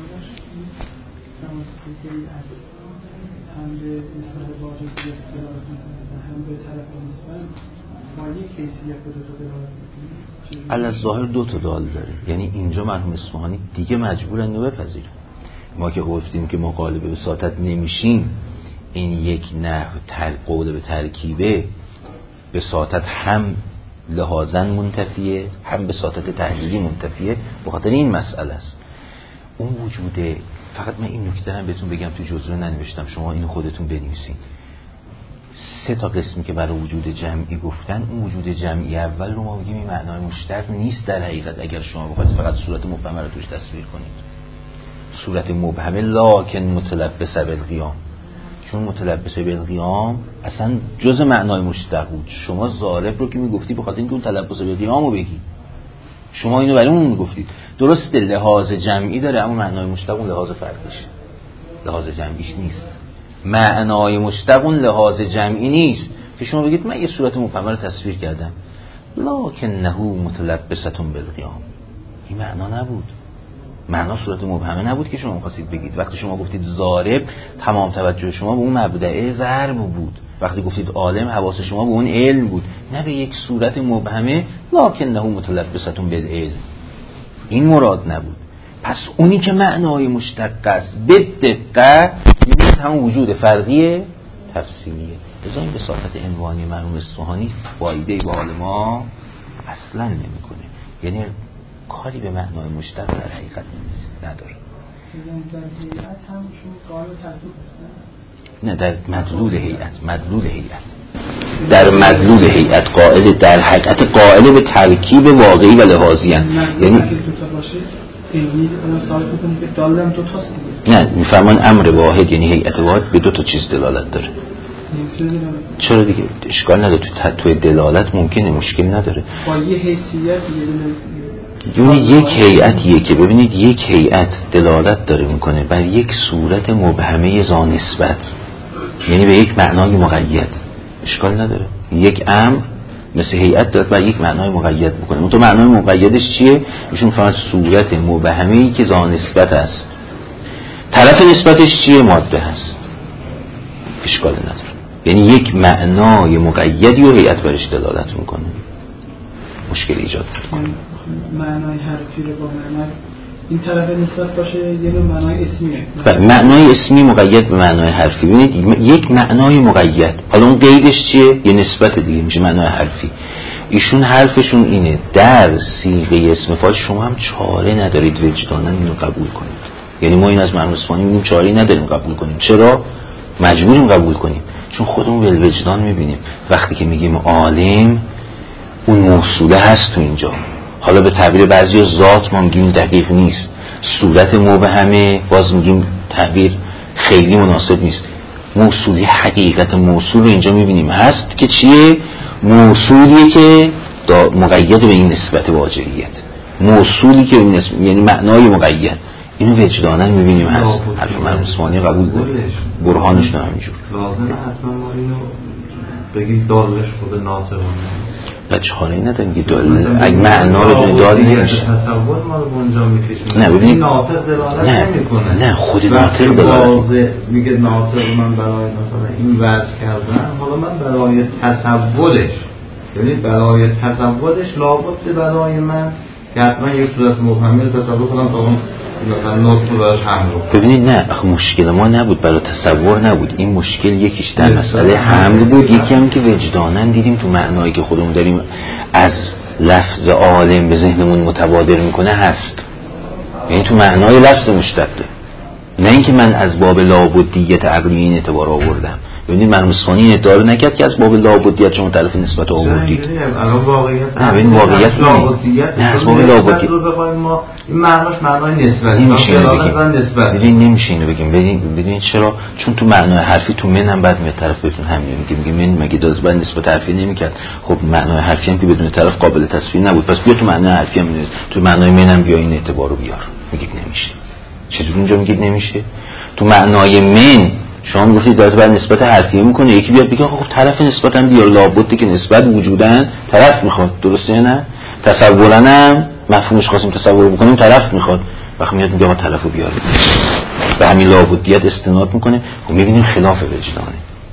هم به نسبت واجدیت دلالت میکنه، هم به طرف نسبت ما یک حیثیت به 2 تا دلالت میکنه. الظاهر 2 تا دال داره، یعنی اینجا مرحوم اصفهانی دیگه مجبورن اینو بپذیرن. ما که گفتیم که ما قالب بساطت نمیشیم، این یک نحو قول به ترکیبه بساطت هم لحاظاً منتفیه، هم بساطت تحلیلی منتفیه، به خاطر این مسئله است. اون وجوده، فقط من این نکته رو بهتون بگم، تو جزوه ننوشتم، شما اینو خودتون بنویسین. 3 تا قسمی که برای وجود جمعی گفتن، اون وجود جمعی اول رو ما میگیم این معنای مشتق نیست در حقیقت، اگر شما بخواید فقط صورت مبهمه رو توش تصویر کنید. صورت مبهمه لکن متلبس بالقیام، چون متلبس بالقیام اصلا جز معنای مشتق بود. شما ضارب رو که میگفتی بخاطر اینکه اون تلبس بالقیام رو بگی، شما اینو برای اون میگفتید. درسته لحاظ جمعی داره، اما معنای مشتق اون لحاظ فردیشه، لحاظ جمعیش نیست. معنای مشتق اون لحاظ جمعی نیست که شما بگید من یه صورت مبهمه رو تصویر کردم لکنه متلبستون بالقیام. این معنا نبود، معنا صورت مبهمه نبود که شما می‌خواستید بگید. وقتی شما گفتید ضارب، تمام توجه شما به اون مبدأ ضرب بود. وقتی گفتید عالم، حواس شما به اون علم بود، نه به یک صورت مبهمه لکنه متلبستون بالعلم. این مراد نبود. پس اونی که معنای مشتق است به دقت می‌بینید همون وجود فرقی تفصیلیه. لذا این بساطت عنوانی مرحوم اصفهانی فایده‌ای به حال ما اصلا نمی‌کنه، یعنی کاری به معنای مشتق در حقیقت نداره. نه، در مدلول هیئت، در مدلول هیئت قائل، در حقیقت قائل به ترکیب واقعی و لحاظی هست. یعنی نه، میفهمن امر واحد یعنی هیئت واحد به 2 تا چیز دلالت داره. چرا دیگه اشکال نداره، تو دلالت ممکنه، مشکل نداره. با یه حیثیت یعنی یک هیئتیه که ببینید یک هیئت دلالت داره میکنه بر یک صورت مبهمه ذا نسبت، یعنی به یک معنای مقید، اشکال نداره. یک امر مثل هیئت داد و یک معنای مقید بکنه. اون تو معنای مقیدش چیه؟ ایشون فقط صورت مبهمه‌ای که ذا نسبت است. طرف نسبتش چیه؟ ماده هست. اشکال نداره. یعنی یک معنای مقیدی و هیئت برش دلالت میکنه. مشکل ایجاد میکنه. معنای حرفی رو با معنای این طرف نسبت باشه یه نوع معنای اسمیه. معنای اسمی مقید به معنای حرفی. ببینید یک معنای مقید، حالا اون قیدش چیه؟ یه نسبت دیگه میشه معنای حرفی. ایشون حرفشون اینه در صیغه اسم فاعل شما هم چاره ندارید وجدانا اینو قبول کنید. یعنی ما این از مرحوم اصفهانی میگیم چاره‌ای نداریم قبول کنیم. چرا؟ مجبوریم قبول کنیم چون خودمون به وجدان میبینیم. وقتی که میگیم عالم اون موصوله هست تو اینجا. حالا به تعبیر بعضی ذات ما میگیم دقیق نیست، صورت مبهمه باز میگیم تعبیر خیلی مناسب نیست. موصولی حقیقت موصول رو اینجا میبینیم هست که چیه؟ موصولیه که مقید به این نسبت واجبیت، موصولی که یعنی معنای مقید. اینو وجدانا میبینیم هست. حرف مرحوم اصفهانی قبول داریم، برهانش نه همینجور. لازمه حتما ما اینو بگید دالش خود ناطقانه بچه حالی نداریم که اگه معنا بدون داری نمیشه. تصور ما رو اونجا میکشیم. نه ببینید ناطق دلالت نمیکنه. نه خود ناطق دلالت میگه ناطق من برای مثلا این وضع کردم، حالا من برای تصورش، یعنی برای تصورش لابد برای من که حتما یک صورت مبهمی رو تصور کنم تا اون مثلا نطق براش حمل رو. ببینید نه مشکل ما نبود برای تصور نبود، این مشکل یکیش در مسئله حمل بود، یکی هم که وجداناً دیدیم تو معنایی که خودمون داریم از لفظ عالم به ذهنمون متبادر میکنه هست. یعنی تو معنای لفظ مشتقه، نه اینکه من از باب لابدیت عقلی این اعتبار آوردم. ببینید مرحوم اصفهانی این ادعا نکرد که از باب لابدیت شما طرف نسبت آوردید. الان واقعیت نه ببین واقعیت نه از باب لابدیت رو بخوایم ما این معناش معنای نسبتی نمیشه. ببین نمیشه اینو بگیم. ببین چرا؟ چون تو معنای حرفی تو منم بعد می طرف بهتون همین میگه من مگه داز بعد نسبت حرفی نمیکرد. خب معنای حرفی هم که بدون طرف قابل تصویر نبود، پس بیا تو معنای حرفی هم تو معنای منم بیا این اعتبارو بیار. میگید نمیشه. چجوری اونجا میگید نمیشه؟ تو معنای من شما میگفتید داره بعد نسبت حرفی میکنه، یکی بیاد بگه خب طرف نسبت هم بیار، لابد که نسبت وجودن طرف میخواد، درسته نه؟ تصورن هم مفهومش خواستیم تصور بکنیم طرف میخواد، وقتی میاد میگه ما طرفو بیاریم به همین لابدیت استناد میکنه و میبینیم خلاف وجدانه.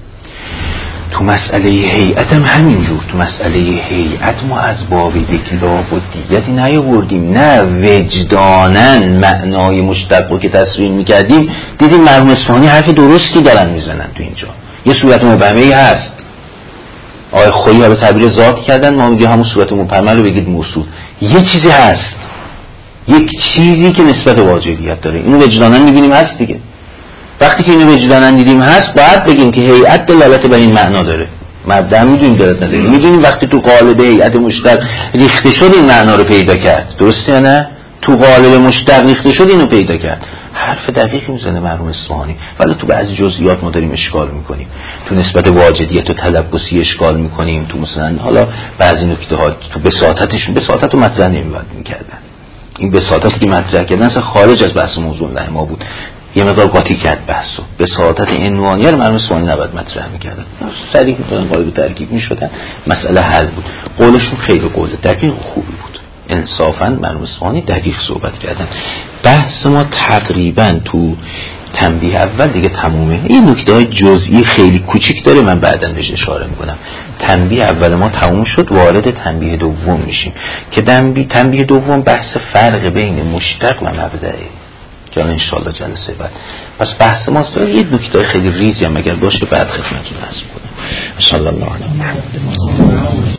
تو مسئله هیئت هم همینجور. تو مسئله هیئت ما از باب یک لابدیتی نیاوردیم، نه وجدانن معنای مشتق که تصویر میکردیم دیدیم مرحوم اصفهانی حرف درستی دارن میزنن. تو اینجا یه صورت مبهمه‌ای هست، آقای خویی حالا تعبیر ذات کردن، ما میگیم همون صورت مبهمه رو بگید موصول. یه چیزی هست، یک چیزی که نسبت واجبیت داره، اینو وجدانن میبینیم هست دیگه. وقتی که اینو وجدانن دیدیم هست باید بگیم که هیئت دلالت بر این معنا داره. مبدأ میدونیم دلالت نداره، میدونیم وقتی تو قالب هیئت مشتق ریخته شد این معنا رو پیدا کرد، درسته یا نه؟ تو قالب مشتق ریخته شد اینو پیدا کرد. حرف دقیقی میزنه مرحوم اصفهانی، ولی تو بعضی جزئیات ما داریم اشکال میکنیم، تو نسبت واجدیت و تلبسی اشکال میکنیم، تو مثلا حالا بعضی نکته ها تو بساطت رو مطرح نمی‌باید میکردن. این بساطتی که مطرح کردن اصلا خارج از بحث موضوع نه ما بود، یه مقدار قاطی کرد بحثو. بساطت عنوانی رو مرحوم اصفهانی نباید مطرح میکردن، سریع می‌شدن قالب ترکیب میشدن، مسئله حل بود. قولشون خیلی قول دقیق و خوبی بود، انصافاً مرحوم اصفهانی دقیق صحبت کردن. بحث ما تقریباً تو تنبیه اول دیگه تمومه. این نکته‌های جزئی خیلی کوچیک داره، من بعداً بهش اشاره میکنم. تنبیه اول ما تموم شد، وارد تنبیه دوم میشیم که تنبیه دوم بحث فرق بین مشتق و مبدأه که ان شاءالله جلسه بعد. پس بحث ما یه نکته خیلی ریزی هم اگر باشه بعد خدمتتون عرض می‌کنم. صلی الله علیه و آله.